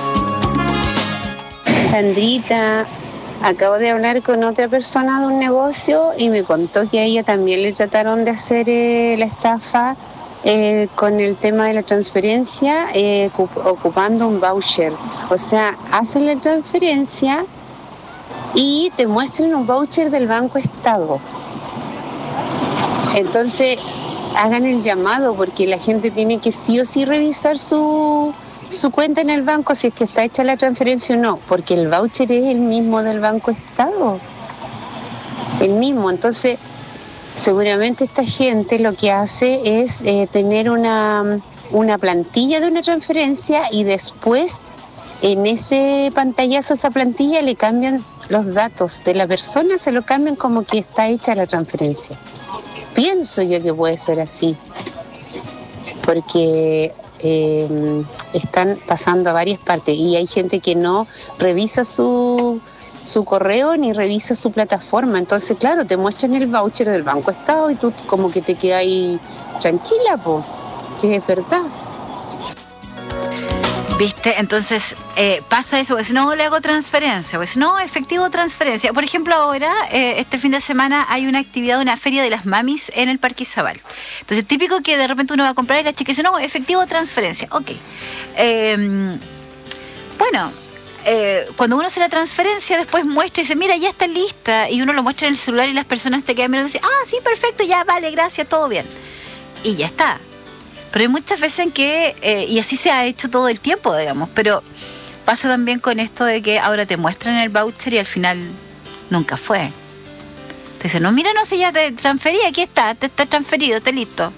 Sandrita, acabo de hablar con otra persona de un negocio y me contó que a ella también le trataron de hacer la estafa con el tema de la transferencia, ocupando un voucher. O sea, hacen la transferencia y te muestran un voucher del Banco Estado. Entonces, hagan el llamado porque la gente tiene que sí o sí revisar su cuenta en el banco si es que está hecha la transferencia o no, porque el voucher es el mismo del Banco Estado. El mismo. Entonces, seguramente esta gente lo que hace es tener una plantilla de una transferencia y después en ese pantallazo, esa plantilla, le cambian los datos de la persona, se lo cambian como que está hecha la transferencia. Pienso yo que puede ser así, porque están pasando a varias partes y hay gente que no revisa su correo ni revisa su plataforma. Entonces, claro, te muestran el voucher del Banco Estado y tú como que te quedas ahí tranquila, po, que es verdad. ¿Viste? Entonces pasa eso, porque no le hago transferencia, pues no, efectivo transferencia. Por ejemplo, ahora, este fin de semana hay una actividad, una feria de las mamis en el Parque Izabal. Entonces, típico que de repente uno va a comprar y la chica dice, no, efectivo transferencia. Ok. Bueno, cuando uno hace la transferencia, después muestra y dice, mira, ya está lista, y uno lo muestra en el celular y las personas te quedan mirando y dicen, ah, sí, perfecto, ya, vale, gracias, todo bien. Y ya está. Pero hay muchas veces en que, y así se ha hecho todo el tiempo, digamos, pero pasa también con esto de que ahora te muestran el voucher y al final nunca fue. Te dice, no, mira, no sé, ya te transferí, aquí está transferido, está listo.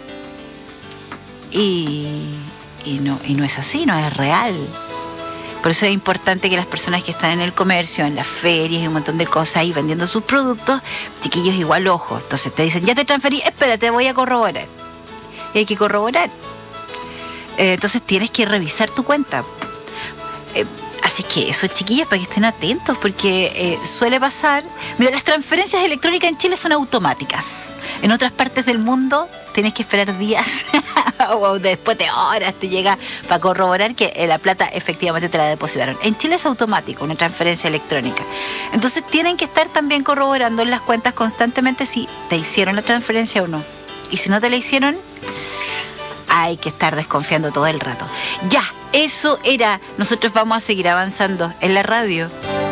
Y no es así, no es real. Por eso es importante que las personas que están en el comercio, en las ferias y un montón de cosas ahí vendiendo sus productos, chiquillos, igual ojo. Entonces te dicen, ya te transferí, espérate, voy a corroborar. Y hay que corroborar. Entonces tienes que revisar tu cuenta. Así que eso, chiquillos, para que estén atentos, porque suele pasar. Mira, las transferencias electrónicas en Chile son automáticas. En otras partes del mundo tienes que esperar días o después de horas te llega para corroborar que la plata efectivamente te la depositaron. En Chile es automático, una transferencia electrónica. Entonces tienen que estar también corroborando en las cuentas constantemente si te hicieron la transferencia o no. Y si no te la hicieron, hay que estar desconfiando todo el rato. Ya, eso era. Nosotros vamos a seguir avanzando en la radio.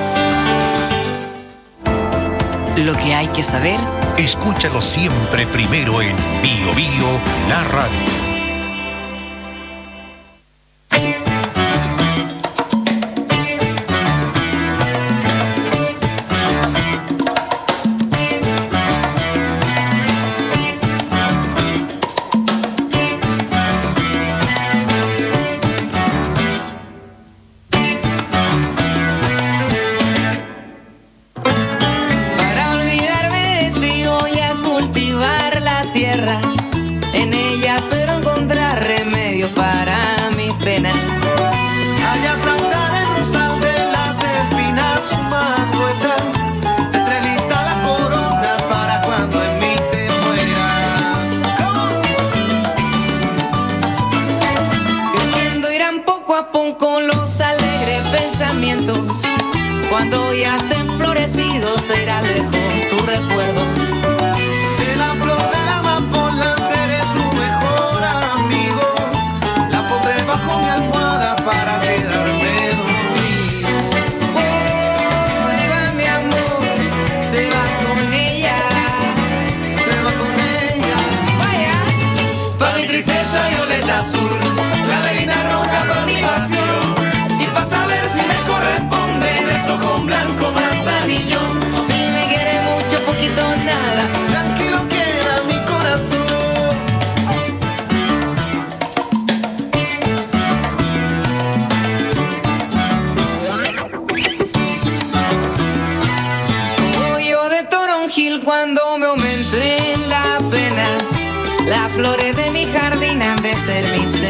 Lo que hay que saber. Escúchalo siempre primero en Bio Bio, la radio. Cuando me aumenten las penas, las flores de mi jardín han de ser mi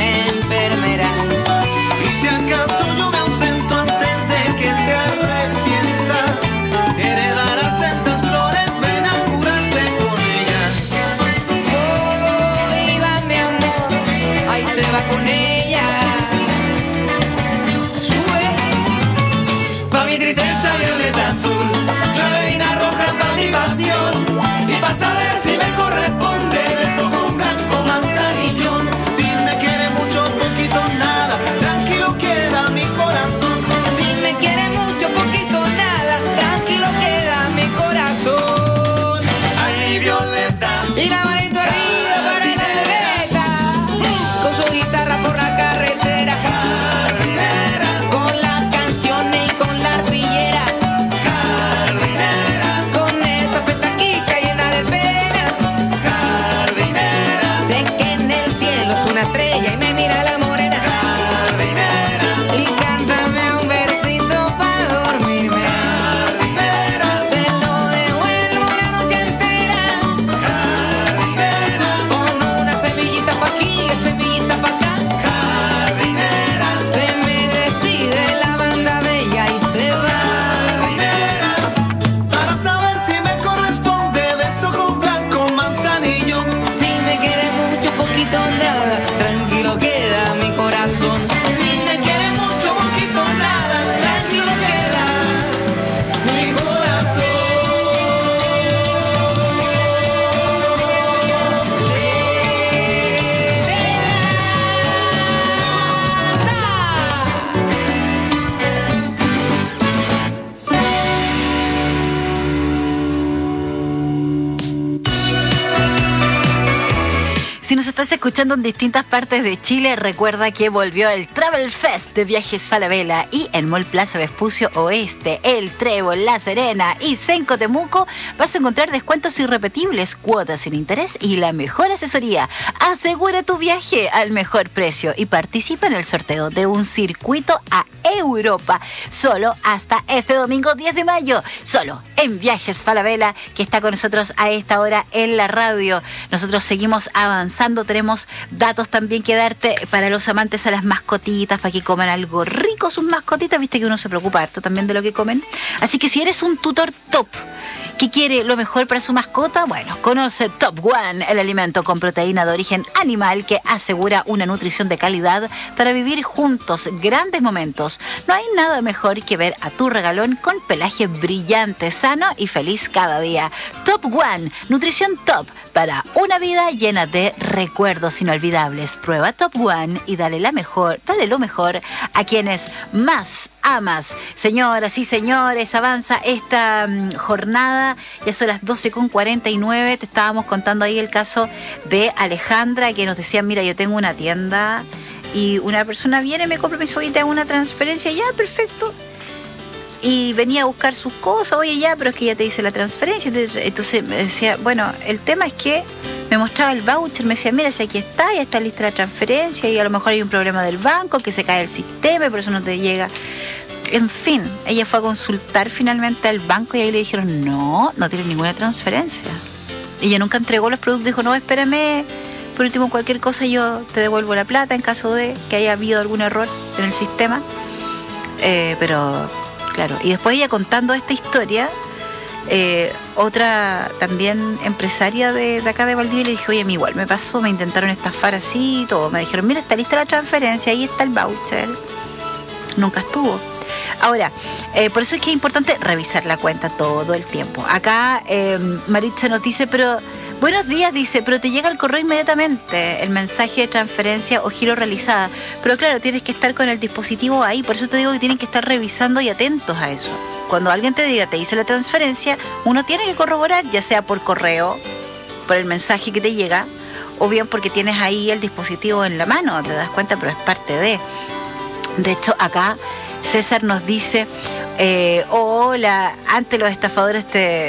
Si nos estás escuchando en distintas partes de Chile, recuerda que volvió el Travel Fest de Viajes Falabella y en Mall Plaza Vespucio Oeste, El Trébol, La Serena y Senco Temuco vas a encontrar descuentos irrepetibles, cuotas sin interés y la mejor asesoría. Asegura tu viaje al mejor precio y participa en el sorteo de un circuito a Europa, solo hasta este domingo 10 de mayo, solo en Viajes Falabella, que está con nosotros a esta hora en la radio. Nosotros seguimos avanzando, tenemos datos también que darte para los amantes a las mascotitas, para que coman algo rico sus mascotitas, viste que uno se preocupa harto también de lo que comen. Así que si eres un tutor top que quiere lo mejor para su mascota, bueno, conoce Top One, el alimento con proteína de origen animal que asegura una nutrición de calidad para vivir juntos grandes momentos. No hay nada mejor que ver a tu regalón con pelaje brillante, sano y feliz cada día. Top One, nutrición top para una vida llena de recuerdos inolvidables. Prueba Top One y dale lo mejor a quienes más amas. Señoras y señores, avanza esta jornada. Ya son las 12:49. Te estábamos contando ahí el caso de Alejandra, que nos decía, mira, yo tengo una tienda y una persona viene, me compra mi sobrita, te hago una transferencia, ya, perfecto. Y venía a buscar sus cosas, oye, ya, pero es que ya te hice la transferencia. Entonces me decía, bueno, el tema es que me mostraba el voucher, me decía, mira, si aquí está, ya está lista la transferencia y a lo mejor hay un problema del banco, que se cae el sistema y por eso no te llega. En fin, ella fue a consultar finalmente al banco y ahí le dijeron, no tiene ninguna transferencia. Ella nunca entregó los productos, dijo, no, espérame, por último cualquier cosa yo te devuelvo la plata en caso de que haya habido algún error en el sistema. Pero, claro, y después ella contando esta historia, otra también empresaria de acá de Valdivia le dijo, oye, a mí igual me pasó, me intentaron estafar así y todo. Me dijeron, mira, está lista la transferencia, ahí está el voucher. Nunca estuvo. Ahora, por eso es que es importante revisar la cuenta todo el tiempo. Acá Maritza nos dice, pero buenos días, dice, pero te llega el correo inmediatamente el mensaje de transferencia o giro realizada. Pero claro, tienes que estar con el dispositivo ahí, por eso te digo que tienen que estar revisando y atentos a eso. Cuando alguien te diga, te hice la transferencia, uno tiene que corroborar, ya sea por correo, por el mensaje que te llega, o bien porque tienes ahí el dispositivo en la mano, te das cuenta, pero es parte de. De hecho, acá César nos dice, hola, antes los estafadores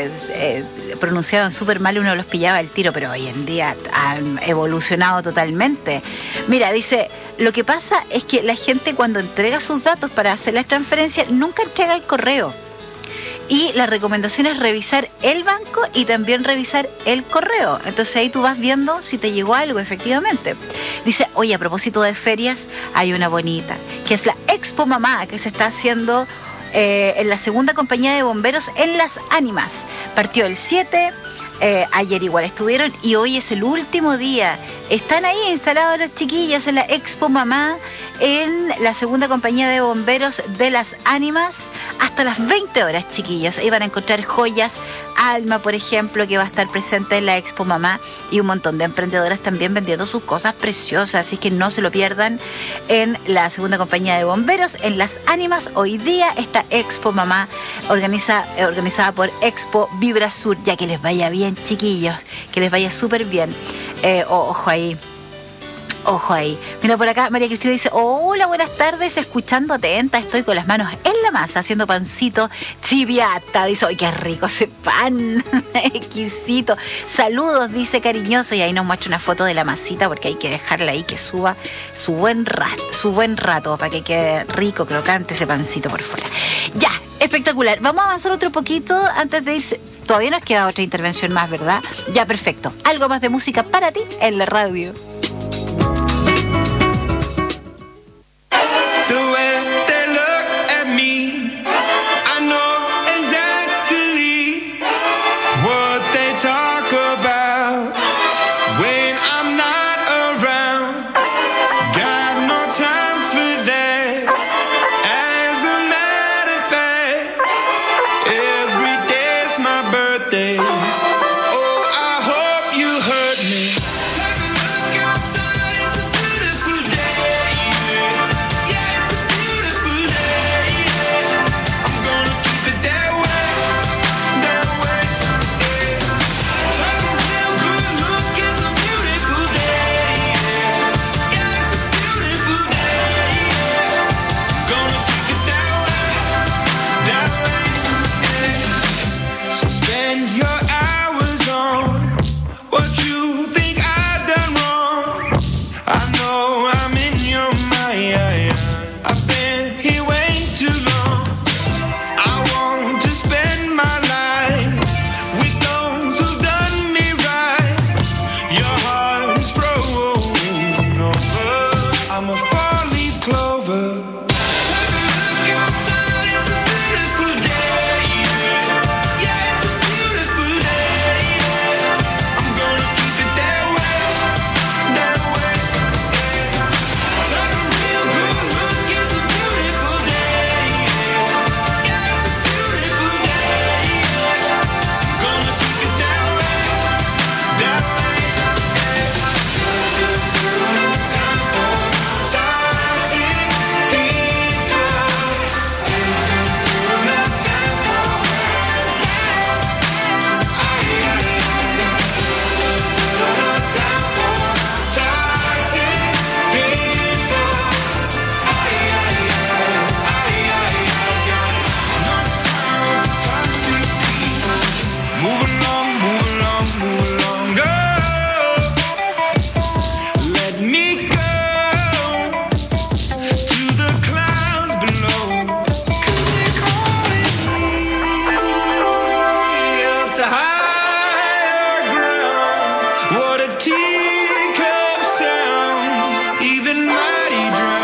pronunciaban súper mal y uno los pillaba al tiro, pero hoy en día han evolucionado totalmente. Mira, dice, lo que pasa es que la gente cuando entrega sus datos para hacer las transferencias nunca entrega el correo. Y la recomendación es revisar el banco y también revisar el correo. Entonces ahí tú vas viendo si te llegó algo efectivamente. Dice, oye, a propósito de ferias, hay una bonita, que es la Expo Mamá, que se está haciendo en la segunda compañía de bomberos en Las Ánimas. Partió el 7, ayer igual estuvieron y hoy es el último día. Están ahí instalados los chiquillos en la Expo Mamá, en la segunda compañía de bomberos de Las Ánimas, hasta las 20 horas, chiquillos. Ahí van a encontrar joyas, Alma, por ejemplo, que va a estar presente en la Expo Mamá, y un montón de emprendedoras también vendiendo sus cosas preciosas, así que no se lo pierdan en la segunda compañía de bomberos en Las Ánimas. Hoy día esta Expo Mamá organizada por Expo Vibra Sur, ya que les vaya bien, chiquillos, que les vaya súper bien. Ojo ahí. Ojo ahí. Mira, por acá María Cristina dice, hola, buenas tardes, escuchando atenta, estoy con las manos en la masa haciendo pancito chiviata. Dice, ¡ay, qué rico ese pan! Exquisito. Saludos, dice cariñoso, y ahí nos muestra una foto de la masita porque hay que dejarla ahí que suba su buen rato para que quede rico, crocante ese pancito por fuera. Ya, espectacular. Vamos a avanzar otro poquito antes de irse. Todavía nos queda otra intervención más, ¿verdad? Ya, perfecto. Algo más de música para ti en la radio. Birthday. Oh, I hope you heard me. teacup sound, even mighty drown.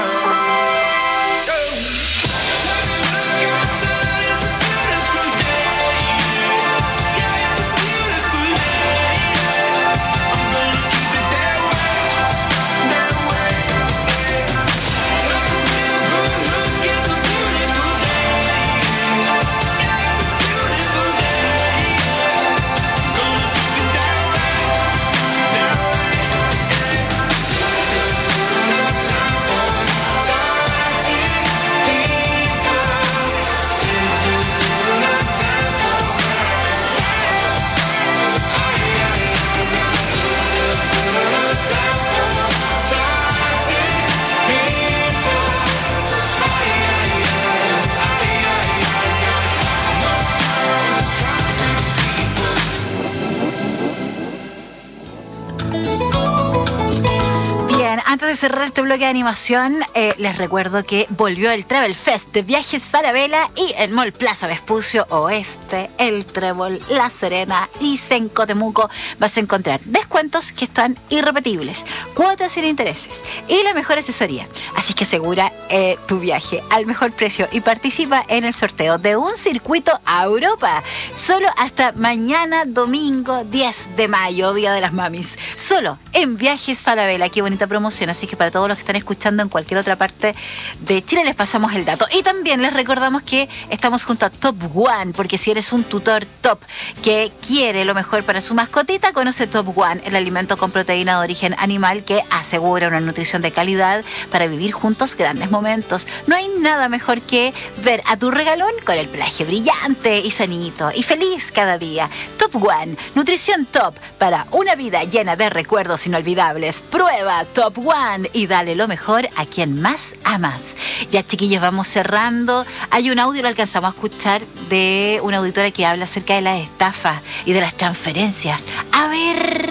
Antes de cerrar este bloque de animación, les recuerdo que volvió el Travel Fest de Viajes Falabella y en Mall Plaza Vespucio Oeste, El Trébol, La Serena y Senco Temuco vas a encontrar descuentos que están irrepetibles, cuotas sin intereses y la mejor asesoría. Así que asegura tu viaje al mejor precio y participa en el sorteo de un circuito a Europa. Solo hasta mañana domingo 10 de mayo, Día de las Mamis. Solo en Viajes Falabella. Qué bonita promoción. Así que para todos los que están escuchando en cualquier otra parte de Chile les pasamos el dato. Y también les recordamos que estamos junto a Top One, porque si eres un tutor top que quiere lo mejor para su mascotita, conoce Top One, el alimento con proteína de origen animal que asegura una nutrición de calidad para vivir juntos grandes momentos. No hay nada mejor que ver a tu regalón con el pelaje brillante y sanito y feliz cada día. Top One, nutrición top para una vida llena de recuerdos inolvidables. Prueba Top One y dale lo mejor a quien más amas. Ya, chiquillos, vamos cerrando. Hay un audio, lo alcanzamos a escuchar, de una auditora que habla acerca de las estafas y de las transferencias. A ver.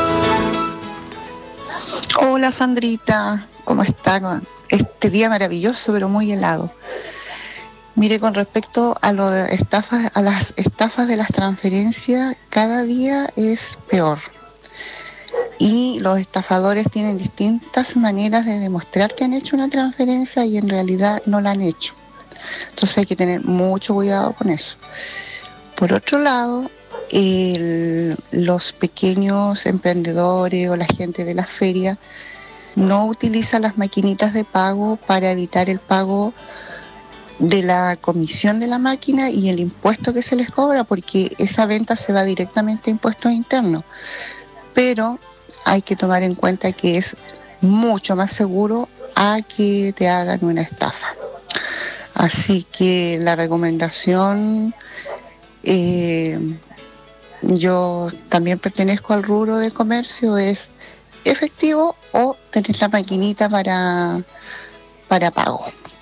Hola, Sandrita, ¿cómo está? Este día maravilloso, pero muy helado. Mire, con respecto a las estafas de las transferencias, cada día es peor. Y los estafadores tienen distintas maneras de demostrar que han hecho una transferencia y en realidad no la han hecho. Entonces hay que tener mucho cuidado con eso. Por otro lado, los pequeños emprendedores o la gente de las ferias no utilizan las maquinitas de pago para evitar el pago de la comisión de la máquina y el impuesto que se les cobra, porque esa venta se va directamente a impuestos internos. Pero hay que tomar en cuenta que es mucho más seguro a que te hagan una estafa. Así que la recomendación, yo también pertenezco al rubro del comercio, es efectivo o tener la maquinita para pago.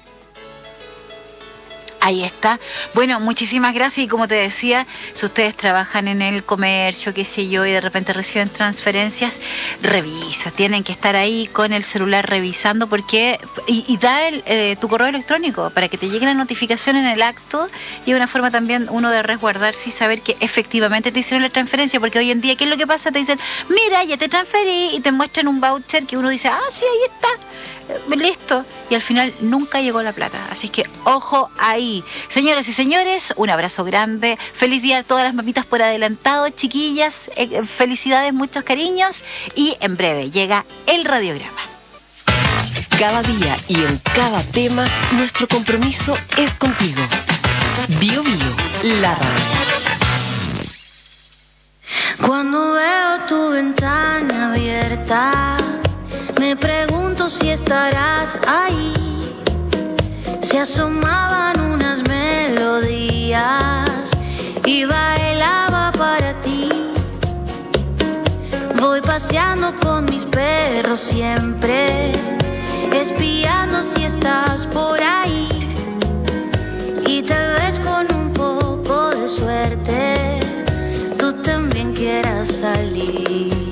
Ahí está. Bueno, muchísimas gracias. Y como te decía, si ustedes trabajan en el comercio, qué sé yo, y de repente reciben transferencias, revisa. Tienen que estar ahí con el celular revisando porque y da tu correo electrónico para que te llegue la notificación en el acto, y una forma también uno de resguardarse y saber que efectivamente te hicieron la transferencia, porque hoy en día, ¿qué es lo que pasa? Te dicen, mira, ya te transferí, y te muestran un voucher que uno dice, ah, sí, ahí está, listo, y al final nunca llegó la plata. Así que ojo ahí. Señoras y señores, un abrazo grande. Feliz día a todas las mamitas por adelantado, chiquillas. Felicidades, muchos cariños. Y en breve llega el radiograma. Cada día y en cada tema, nuestro compromiso es contigo. Bio Bio, la radio. Cuando veo tu ventana abierta, me pregunto si estarás ahí. Se asomaban unas melodías y bailaba para ti. Voy paseando con mis perros siempre, espiando si estás por ahí. Y tal vez con un poco de suerte, tú también quieras salir.